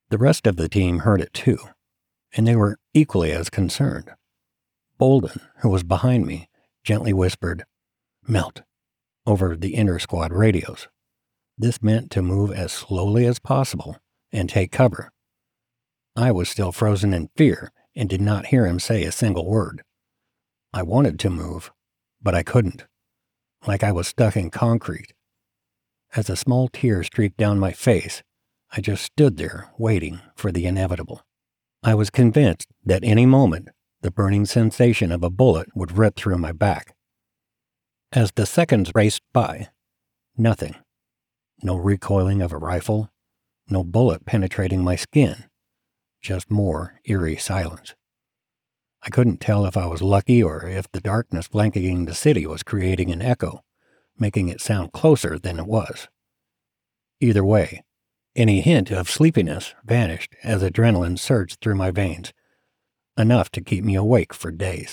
The rest of the team heard it too, and they were equally as concerned. Bolden, who was behind me, gently whispered, "Melt," over the inter-squad radios. This meant to move as slowly as possible and take cover. I was still frozen in fear and did not hear him say a single word. I wanted to move, but I couldn't, like I was stuck in concrete. As a small tear streaked down my face, I just stood there waiting for the inevitable. I was convinced that any moment the burning sensation of a bullet would rip through my back. As the seconds raced by, nothing. No recoiling of a rifle, no bullet penetrating my skin, just more eerie silence. I couldn't tell if I was lucky or if the darkness blanketing the city was creating an echo, making it sound closer than it was. Either way, any hint of sleepiness vanished as adrenaline surged through my veins, enough to keep me awake for days.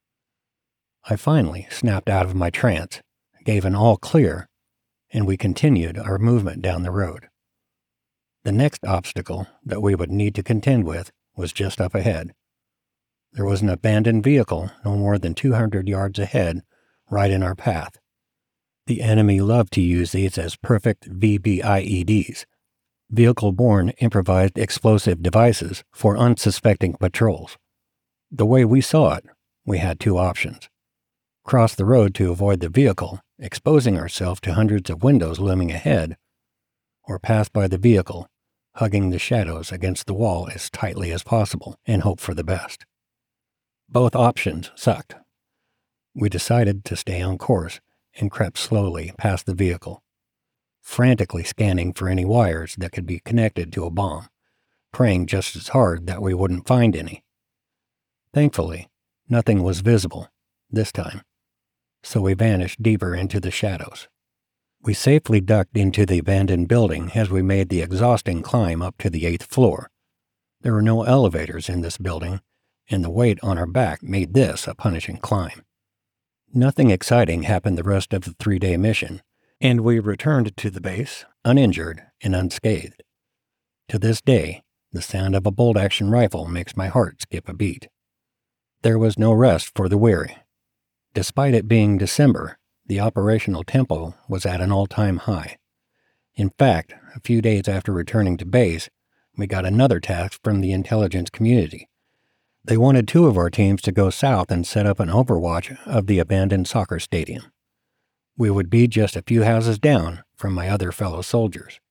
I finally snapped out of my trance, gave an all clear, and we continued our movement down the road. The next obstacle that we would need to contend with was just up ahead. There was an abandoned vehicle no more than 200 yards ahead, right in our path. The enemy loved to use these as perfect VBIEDs, vehicle-borne improvised explosive devices for unsuspecting patrols. The way we saw it, we had two options. Cross the road to avoid the vehicle, exposing ourselves to hundreds of windows looming ahead, or pass by the vehicle, hugging the shadows against the wall as tightly as possible and hope for the best. Both options sucked. We decided to stay on course and crept slowly past the vehicle, frantically scanning for any wires that could be connected to a bomb, praying just as hard that we wouldn't find any. Thankfully, nothing was visible this time, so we vanished deeper into the shadows. We safely ducked into the abandoned building as we made the exhausting climb up to the 8th floor. There were no elevators in this building, and the weight on our back made this a punishing climb. Nothing exciting happened the rest of the 3-day mission, and we returned to the base uninjured and unscathed. To this day, the sound of a bolt-action rifle makes my heart skip a beat. There was no rest for the weary. Despite it being December, the operational tempo was at an all-time high. In fact, a few days after returning to base, we got another task from the intelligence community. They wanted 2 of our teams to go south and set up an overwatch of the abandoned soccer stadium. We would be just a few houses down from my other fellow soldiers.